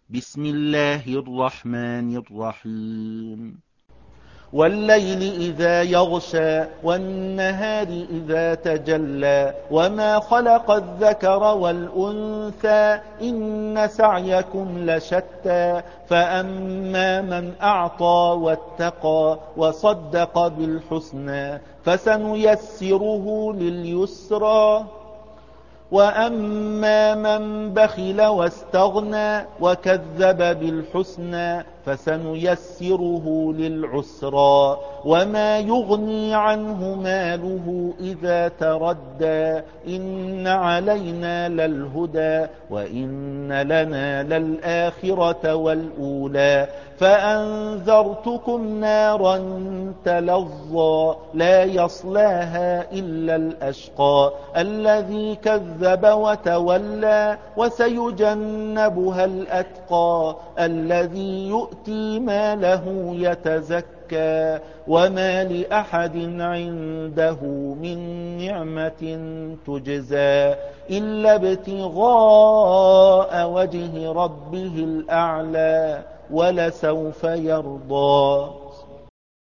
بسم الله الرحمن الرحيم والليل إذا يغشى والنهار إذا تجلى وما خلق الذكر والأنثى إن سعيكم لشتى فأما من أعطى واتقى وصدق بالحسنى فسنيسره لليسرى وأما من بخل واستغنى وكذب بالحسنى فسنيسره للعسرى وما يغني عنه ماله إذا تردى إن علينا للهدى وإن لنا للآخرة والأولى فأنذرتكم نارا تلظى لا يصلاها إلا الأشقى الذي كذب وتولى وسيجنبها الأتقى الذي يؤتي ماله يتزكى وما لأحد عنده من نعمة تجزى إلا ابتغاء وجه ربه الأعلى ولسوف يرضى